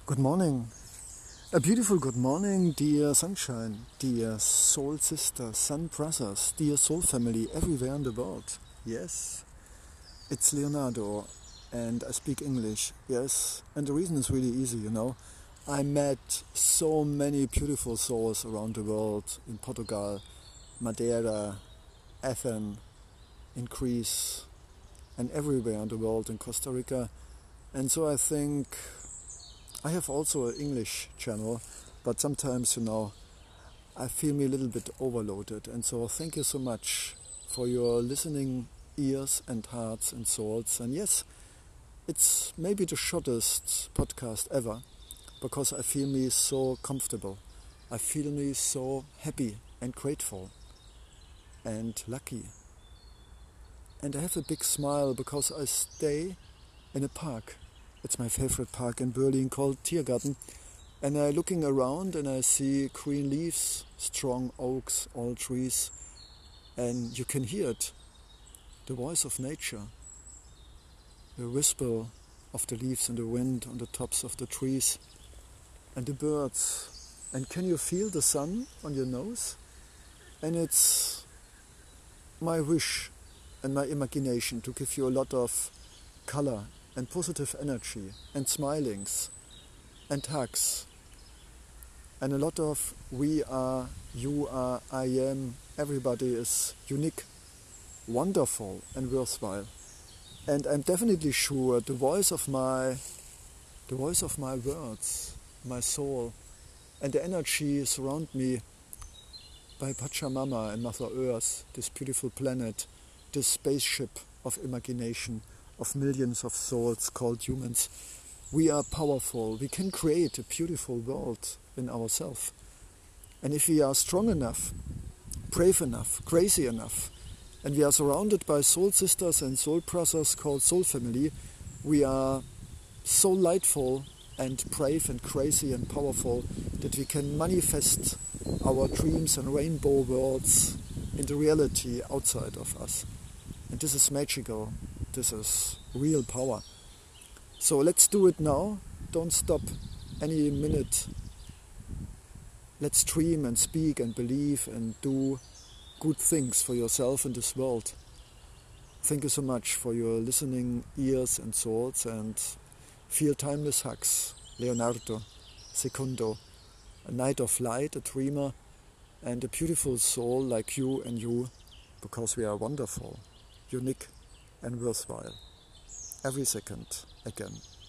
Good morning. A beautiful good morning, dear sunshine, dear soul sisters, sun brothers, dear soul family everywhere in the world. Yes, it's Leonardo and I speak English. Yes, and the reason is really easy. I met so many beautiful souls around the world, in Portugal, Madeira, Athens, in Greece, and everywhere in the world, in Costa Rica. And so I think I have also an English channel, but sometimes, I feel me a little bit overloaded. And so thank you so much for your listening ears and hearts and souls. And yes, it's maybe the shortest podcast ever, because I feel me so comfortable. I feel me so happy and grateful and lucky. And I have a big smile because I stay in a park. It's my favorite park in Berlin called Tiergarten. And I'm looking around and I see green leaves, strong oaks, all trees. And you can hear it, the voice of nature, the whisper of the leaves in the wind on the tops of the trees, and the birds. And can you feel the sun on your nose? And it's my wish and my imagination to give you a lot of color and positive energy and smilings and hugs and a lot of we are, you are, I am. Everybody is unique, wonderful and worthwhile. And I'm definitely sure the voice of my words, my soul, and the energy surround me by Pachamama and Mother Earth, this beautiful planet, this spaceship of imagination, of millions of souls called humans. We are powerful. We can create a beautiful world in ourselves. And if we are strong enough, brave enough, crazy enough, and we are surrounded by soul sisters and soul brothers called soul family, we are so lightful and brave and crazy and powerful that we can manifest our dreams and rainbow worlds into reality outside of us. And this is magical. This is real power. So let's do it now. Don't stop any minute. Let's dream and speak and believe and do good things for yourself in this world. Thank you so much for your listening ears and souls, and feel timeless hugs. Leonardo, Secundo, a night of light, a dreamer, and a beautiful soul like you and you, because we are wonderful, unique and worthwhile. Every second again.